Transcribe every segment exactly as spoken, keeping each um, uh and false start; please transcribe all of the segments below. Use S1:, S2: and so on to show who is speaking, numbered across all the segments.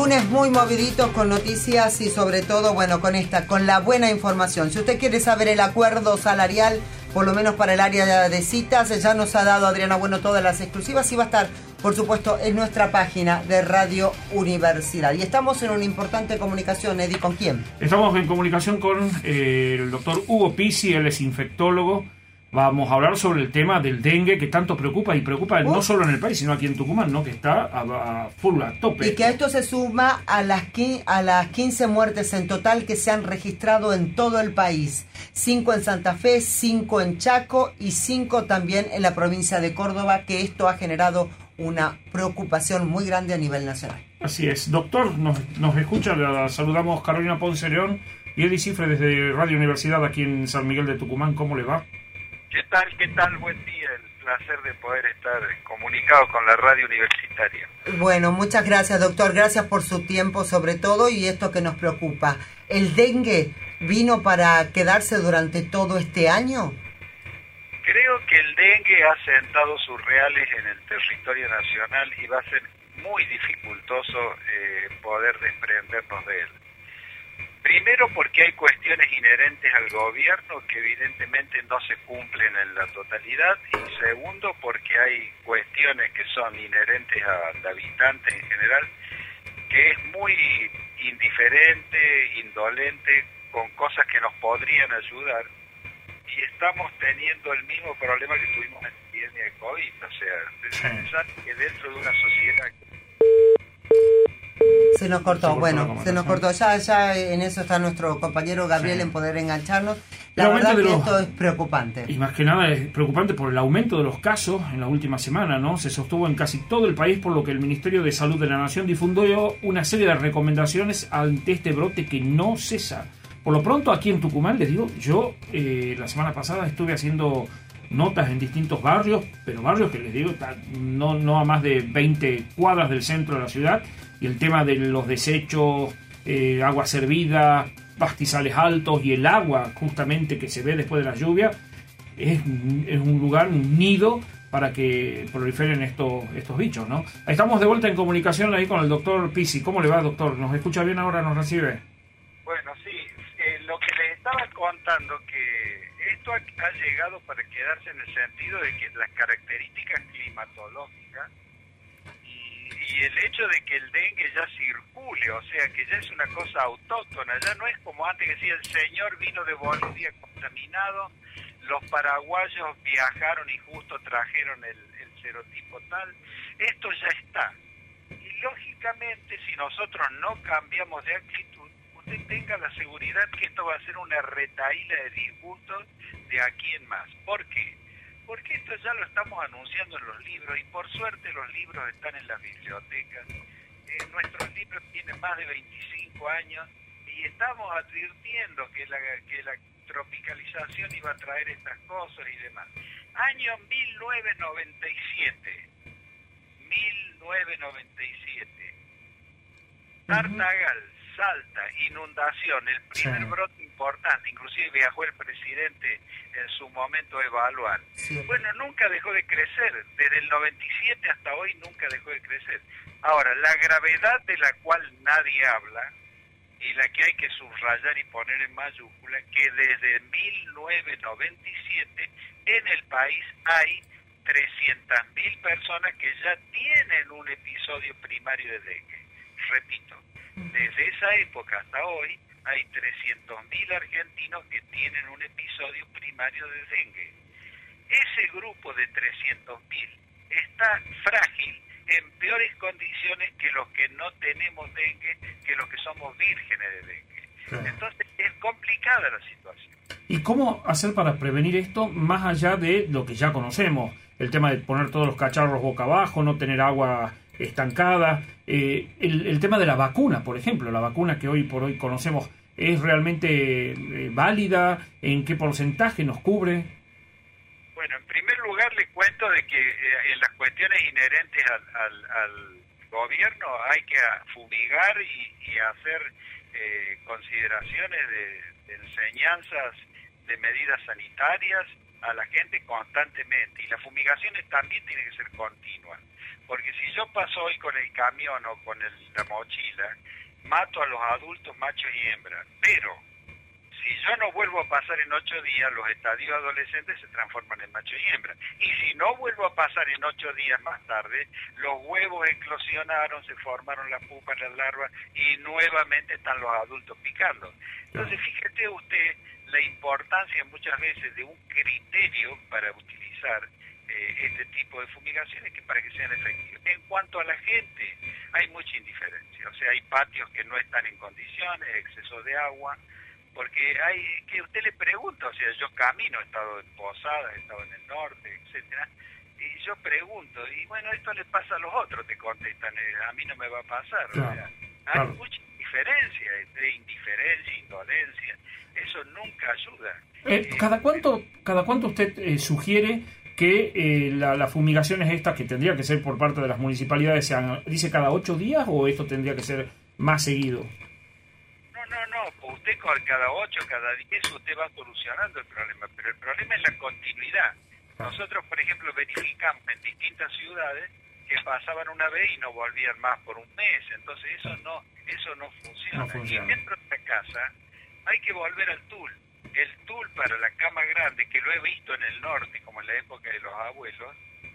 S1: Lunes muy moviditos con noticias y sobre todo, bueno, con esta, con la buena información. Si usted quiere saber el acuerdo salarial, por lo menos para el área de citas, ya nos ha dado Adriana Bueno todas las exclusivas y va a estar, por supuesto, en nuestra página de Radio Universidad. Y estamos en una importante comunicación, Eddie, ¿con quién?
S2: Estamos en comunicación con eh, el doctor Hugo Pizzi, él es infectólogo. Vamos a hablar sobre el tema del dengue que tanto preocupa y preocupa uh. no solo en el país, sino aquí en Tucumán, ¿no? Que está a, a full, a tope.
S1: Y que esto se suma a las, a las quince muertes en total que se han registrado en todo el país. cinco en Santa Fe, cinco en Chaco y cinco también en la provincia de Córdoba, que esto ha generado una preocupación muy grande a nivel nacional.
S2: Así es. Doctor, nos, nos escucha, la saludamos Carolina Ponce León y Eddie Cifre desde Radio Universidad aquí en San Miguel de Tucumán. ¿Cómo le va?
S3: ¿Qué tal? ¿Qué tal? Buen día. El placer de poder estar comunicado con la radio universitaria.
S1: Bueno, muchas gracias, doctor. Gracias por su tiempo sobre todo y esto que nos preocupa. ¿El dengue vino para quedarse durante todo este año?
S3: Creo que el dengue ha sentado sus reales en el territorio nacional y va a ser muy dificultoso eh, poder desprendernos de él. Primero porque hay cuestiones inherentes al gobierno que evidentemente no se cumplen en la totalidad y segundo porque hay cuestiones que son inherentes al habitante en general que es muy indiferente, indolente con cosas que nos podrían ayudar y estamos teniendo el mismo problema que tuvimos en la epidemia de COVID, o sea, pensar que dentro de una sociedad
S1: Se nos cortó, bueno, se nos cortó. Ya, ya en eso está nuestro compañero Gabriel sí. en poder engancharnos. La
S2: el
S1: verdad que
S2: los,
S1: esto es preocupante.
S2: Y más que nada es preocupante por el aumento de los casos en la última semana, ¿no? Se sostuvo en casi todo el país, por lo que el Ministerio de Salud de la Nación difundió una serie de recomendaciones ante este brote que no cesa. Por lo pronto, aquí en Tucumán, les digo, yo eh, la semana pasada estuve haciendo notas en distintos barrios, pero barrios que les digo, no, no a más de veinte cuadras del centro de la ciudad, y el tema de los desechos, eh, agua servida, pastizales altos y el agua justamente que se ve después de la lluvia, es, es un lugar, un nido para que proliferen estos, estos bichos, ¿no? Estamos de vuelta en comunicación ahí con el doctor Pizzi. ¿Cómo le va, doctor? ¿Nos escucha bien ahora? ¿Nos recibe?
S3: Bueno, sí. Eh, lo que les estaba contando, que esto ha, ha llegado para quedarse en el sentido de que las características climatológicas y el hecho de que el dengue ya circule, o sea, que ya es una cosa autóctona, ya no es como antes que decía el señor vino de Bolivia contaminado, los paraguayos viajaron y justo trajeron el, el serotipo tal, esto ya está. Y lógicamente, si nosotros no cambiamos de actitud, usted tenga la seguridad que esto va a ser una retahíla de disgustos de aquí en más. ¿Por qué? Porque esto ya lo estamos anunciando en los libros y por suerte los libros están en las bibliotecas. Eh, nuestros libros tienen más de veinticinco años y estamos advirtiendo que la, que la tropicalización iba a traer estas cosas y demás. Año mil novecientos noventa y siete. mil novecientos noventa y siete. Tartagal, Salta, inundación, el primer sí. brote importante, inclusive viajó el presidente en su momento a evaluar. Sí. Bueno, nunca dejó de crecer, desde el noventa y siete hasta hoy nunca dejó de crecer. Ahora, la gravedad de la cual nadie habla, y la que hay que subrayar y poner en mayúscula, que desde mil novecientos noventa y siete en el país hay trescientas mil personas que ya tienen un episodio primario de dengue. Repito, desde esa época hasta hoy hay trescientos mil argentinos que tienen un episodio primario de dengue. Ese grupo de trescientos mil está frágil, en peores condiciones que los que no tenemos dengue, que los que somos vírgenes de dengue. Claro. Entonces es complicada la situación.
S2: ¿Y cómo hacer para prevenir esto más allá de lo que ya conocemos? El tema de poner todos los cacharros boca abajo, no tener agua estancada, eh, el, el tema de la vacuna, por ejemplo, la vacuna que hoy por hoy conocemos, ¿es realmente eh, válida? ¿En qué porcentaje nos cubre?
S3: Bueno, en primer lugar le cuento de que eh, en las cuestiones inherentes al, al, al gobierno hay que fumigar y, y hacer eh, consideraciones de, de enseñanzas de medidas sanitarias a la gente constantemente, y las fumigaciones también tienen que ser continuas, Porque si yo paso hoy con el camión o con el, la mochila, mato a los adultos, machos y hembras. Pero si yo no vuelvo a pasar en ocho días, los estadios adolescentes se transforman en macho y hembra. Y si no vuelvo a pasar en ocho días más tarde, los huevos eclosionaron, se formaron las pupas, las larvas, y nuevamente están los adultos picando. Entonces, fíjate usted la importancia muchas veces de un criterio para utilizar eh, este tipo de fumigaciones que para que sean efectivas. En cuanto a la gente, hay mucha indiferencia. O sea, hay patios que no están en condiciones, exceso de agua, porque hay que usted le pregunta, o sea, yo camino, he estado en Posadas, he estado en el norte, etcétera, y yo pregunto, y bueno, esto le pasa a los otros, te contestan, eh, a mí no me va a pasar. Claro, o sea, hay claro. mucha indiferencia, de indiferencia, indolencia, eso nunca ayuda.
S2: Eh, eh, ¿Cada cuánto cada cuánto usted eh, sugiere que eh, la, las fumigaciones estas, que tendría que ser por parte de las municipalidades, sean, dice cada ocho días o esto tendría que ser más seguido?
S3: No, no, pues usted cada ocho, cada diez, usted va solucionando el problema, pero el problema es la continuidad. Nosotros, por ejemplo, verificamos en distintas ciudades que pasaban una vez y no volvían más por un mes, entonces eso no eso no funciona. No funciona. Y dentro de la casa hay que volver al tul. El tul para la cama grande, que lo he visto en el norte, como en la época de los abuelos,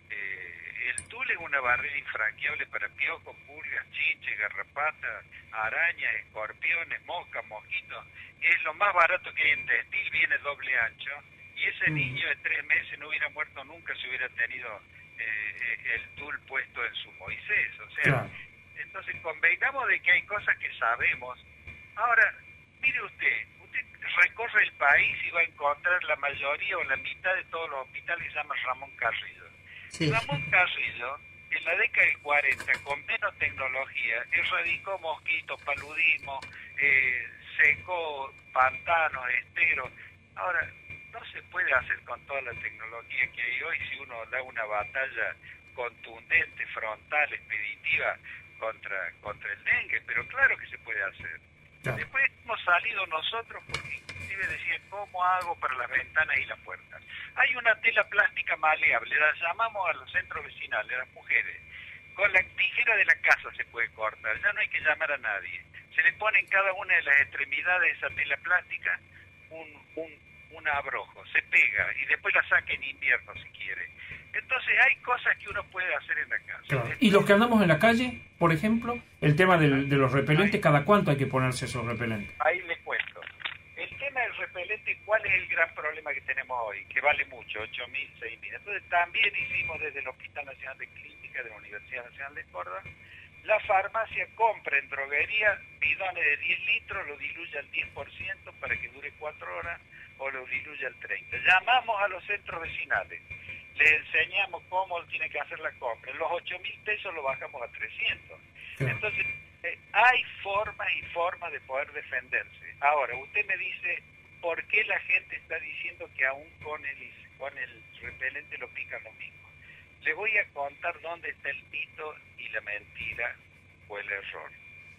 S3: eh, el tul es una barrera infranqueable para piojos, pulgas, chinches, garrapatas, arañas, escorpiones, moscas, mosquitos. Es lo más barato que hay en textil, viene doble ancho, y ese mm. niño de tres meses no hubiera muerto nunca si hubiera tenido eh, el tul puesto en su Moisés. O sea, claro. Entonces convengamos de que hay cosas que sabemos. Ahora, mire usted, usted recorre el país y va a encontrar la mayoría o la mitad de todos los hospitales que se llama Ramón Carrillo. Sí. Ramón Carrillo, en la década del cuarenta, con menos tecnología, erradicó mosquitos, paludismo, eh, secó pantanos, esteros. Ahora, no se puede hacer con toda la tecnología que hay hoy si uno da una batalla contundente, frontal, expeditiva contra, contra el dengue, pero claro que se puede hacer. Claro. Después hemos salido nosotros porque inclusive decían, ¿cómo hago para las ventanas y las puertas? Hay una tela plástica maleable, la llamamos a los centros vecinales, a las mujeres. Con la tijera de la casa se puede cortar, ya no hay que llamar a nadie. Se le pone en cada una de las extremidades de esa tela plástica un, un, un abrojo, se pega y después la saca en invierno si quiere. Entonces hay cosas que uno puede hacer en la casa.
S2: Claro. ¿Y los que andamos en la calle, por ejemplo? El tema del, de los repelentes, ahí, ¿cada cuánto hay que ponerse esos repelentes?
S3: Ahí les cuento. El tema del repelente, ¿cuál es el gran problema que tenemos hoy? Que vale mucho, ocho mil, seis mil. Entonces también hicimos desde el Hospital Nacional de Clínica de la Universidad Nacional de Córdoba, la farmacia compra en droguería bidones de diez litros, lo diluye al diez por ciento para que dure cuatro horas o lo diluye al treinta por ciento. Llamamos a los centros vecinales. Le enseñamos cómo tiene que hacer la compra. Los ocho mil pesos lo bajamos a trescientos. Sí. Entonces, eh, hay formas y formas de poder defenderse. Ahora, usted me dice, ¿por qué la gente está diciendo que aún con el, con el repelente lo pican lo mismo? Le voy a contar dónde está el mito y la mentira o el error.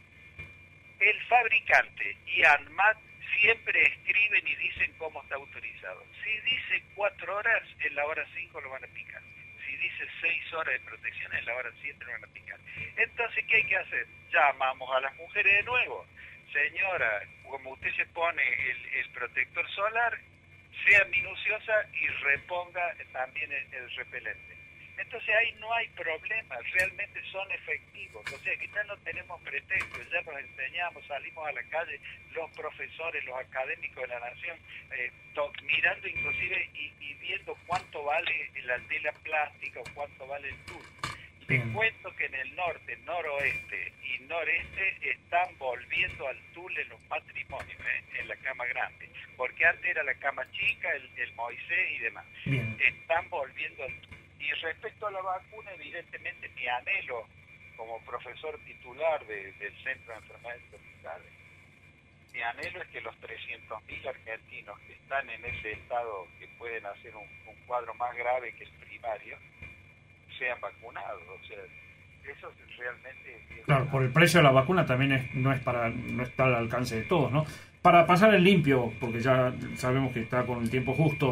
S3: El fabricante y ANMAT siempre escriben y dicen cómo está autorizado. Si dice cuatro horas, en la hora cinco lo van a picar. Si dice seis horas de protección, en la hora siete lo van a picar. Entonces, ¿qué hay que hacer? Llamamos a las mujeres de nuevo. Señora, como usted se pone el, el protector solar, sea minuciosa y reponga también el, el repelente. Entonces ahí no hay problema, realmente son efectivos, o sea que ya no tenemos pretextos, ya nos enseñamos, salimos a la calle, los profesores, los académicos de la nación, eh, to, mirando inclusive y, y viendo cuánto vale la tela plástica o cuánto vale el tul. Les cuento que en el norte, noroeste y noreste están volviendo al tul en los matrimonios, ¿eh? En la cama grande, porque antes era la cama chica, el, el Moisés y demás. Bien. Están volviendo al tul. Y respecto a la vacuna, evidentemente mi anhelo como profesor titular de, del Centro de Enfermedades Tropicales, mi anhelo es que los trescientos mil argentinos que están en ese estado, que pueden hacer un, un cuadro más grave que el primario, sean vacunados. O sea, eso es realmente... Es
S2: claro, por el precio de la vacuna también es, no es para no está al alcance de todos, ¿no? Para pasar en limpio, porque ya sabemos que está con el tiempo justo,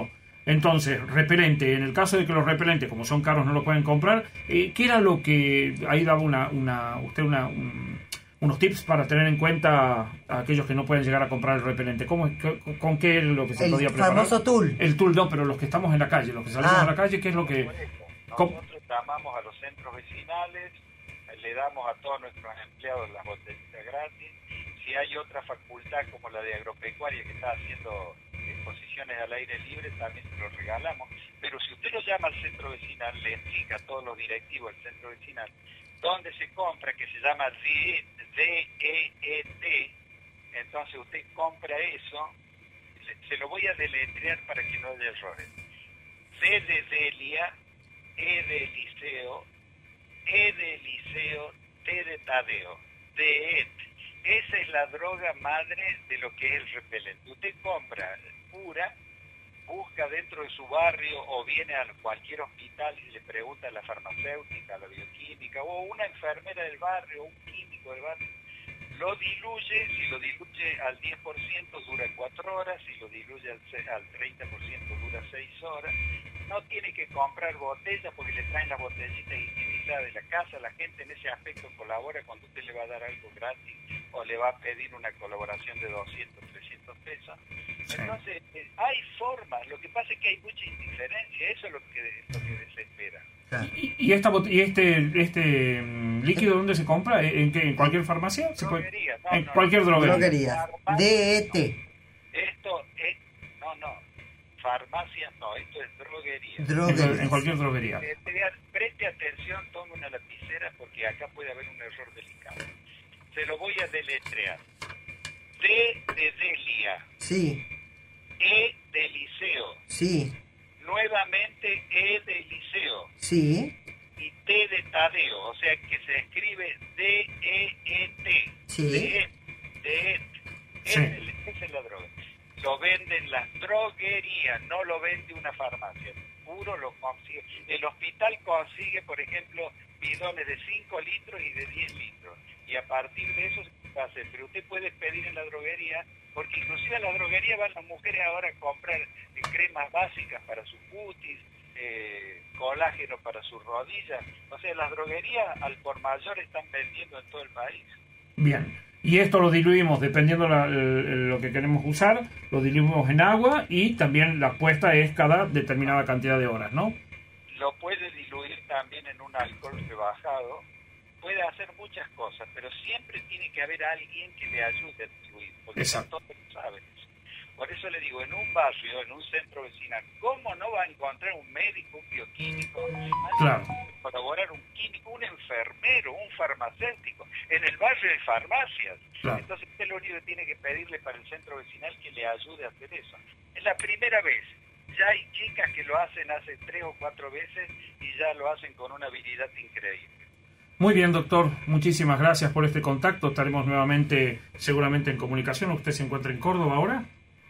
S2: Entonces, repelente, en el caso de que los repelentes, como son caros, no lo pueden comprar, eh, ¿qué era lo que ahí daba una, una usted una, un, unos tips para tener en cuenta a aquellos que no pueden llegar a comprar el repelente? ¿Cómo, con, ¿Con qué es lo que se
S1: el
S2: podía preparar?
S1: El famoso tul.
S2: El tul no, pero los que estamos en la calle, los que salimos
S1: ah.
S2: a la calle, ¿qué es lo que...?
S3: Nosotros llamamos a los centros vecinales, le damos a todos nuestros empleados las botellitas gratis. Si hay otra facultad como la de agropecuaria que está haciendo exposiciones al aire libre, también se los regalamos. Pero si usted lo llama al centro vecinal, le explica a todos los directivos del centro vecinal dónde se compra, que se llama D E E T, entonces usted compra eso, se lo voy a deletrear para que no haya errores. C de Delia, E de Liceo, E de Liceo, T de Tadeo, D E T. Esa es la droga madre de lo que es el repelente. Usted compra pura, busca dentro de su barrio o viene a cualquier hospital y le pregunta a la farmacéutica, a la bioquímica o una enfermera del barrio, un químico del barrio, lo diluye, si lo diluye al diez por ciento dura cuatro horas, si lo diluye al, al treinta por ciento dura seis horas. No tiene que comprar botellas porque le traen las botellitas higienizadas de la casa. La gente en ese aspecto colabora cuando usted le va a dar algo gratis o le va a pedir una colaboración de doscientos, trescientos pesos. Sí. Entonces, eh, hay formas. Lo que pasa es que hay mucha indiferencia. Eso es lo que, lo que desespera.
S2: ¿Y, y, esta, y este este líquido dónde se compra? ¿En, qué, en cualquier farmacia? ¿Se puede?
S3: No,
S2: en
S3: no,
S2: cualquier
S3: no,
S2: droguería.
S1: droguería. D E T.
S3: Esto es... No, no. Farmacias no. Esto es droguería.
S2: droguería. En cualquier droguería.
S3: Eh, preste atención, tome una lapicera porque acá puede haber un error delicado. Se lo voy a deletrear. D de Delia.
S1: Sí.
S3: E de Liceo.
S1: Sí.
S3: Nuevamente E de Liceo.
S1: Sí.
S3: Y T de Tadeo, o sea que se escribe D E E T.
S1: Sí.
S3: D E T.
S2: Sí.
S3: Esa es la droga. Lo venden las droguerías, no lo vende una farmacia. Puro lo consigue. El hospital consigue, por ejemplo, bidones de cinco litros y de diez litros. Y a partir de eso se hace. Pero usted puede pedir en la droguería, porque inclusive a la droguería van las mujeres ahora a comprar eh, cremas básicas para su cutis, eh, colágeno para sus rodillas. O sea, las droguerías al por mayor están vendiendo en todo el país.
S2: Bien. Y esto lo diluimos, dependiendo la, el, lo que queremos usar, lo diluimos en agua y también la puesta es cada determinada cantidad de horas, ¿no?
S3: Lo puede diluir también en un alcohol rebajado, puede hacer muchas cosas, pero siempre tiene que haber alguien que le ayude a diluir, porque
S2: exacto,
S3: todos lo saben eso. Por eso le digo, en un barrio, en un centro vecinal, ¿cómo no va a encontrar un médico, un bioquímico,
S2: claro,
S3: colaborar un químico, un enfermero, un farmacéutico? En el barrio hay farmacias. Claro. Entonces usted lo único que tiene que pedirle para el centro vecinal que le ayude a hacer eso. Es la primera vez. Ya hay chicas que lo hacen hace tres o cuatro veces y ya lo hacen con una habilidad increíble.
S2: Muy bien, doctor. Muchísimas gracias por este contacto. Estaremos nuevamente, seguramente, en comunicación. ¿Usted se encuentra en Córdoba ahora?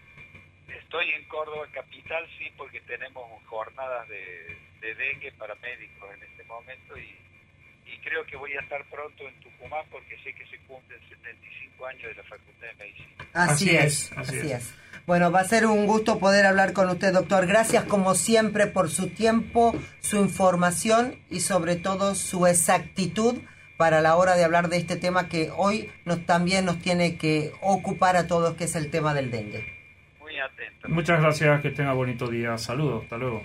S3: Estoy en Córdoba capital, sí, porque tenemos jornadas de, de dengue para médicos en este momento y, y creo que voy a estar pronto en Tucumán porque sé que se cumplen setenta y cinco años de la Facultad de Medicina.
S1: Así, así es, es, así, así es. es. Bueno, va a ser un gusto poder hablar con usted, doctor. Gracias como siempre por su tiempo, su información y sobre todo su exactitud para la hora de hablar de este tema que hoy nos, también nos tiene que ocupar a todos, que es el tema del dengue.
S3: Atento.
S2: Muchas gracias, que tenga bonito día. Saludos, hasta luego.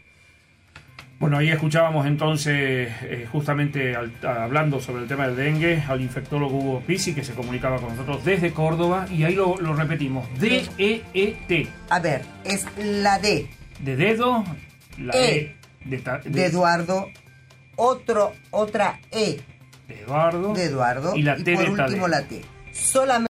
S2: Bueno, ahí escuchábamos entonces, eh, justamente al, hablando sobre el tema del dengue, al infectólogo Hugo Pizzi, que se comunicaba con nosotros desde Córdoba, y ahí lo, lo repetimos, D E E T.
S1: A ver, es la D.
S2: De dedo, la E, e de, ta, de,
S1: de Eduardo, otro, otra E.
S2: De Eduardo.
S1: De Eduardo.
S2: Y la
S1: y
S2: T
S1: por
S2: de
S1: último
S2: Tadeo.
S1: la T. Solamente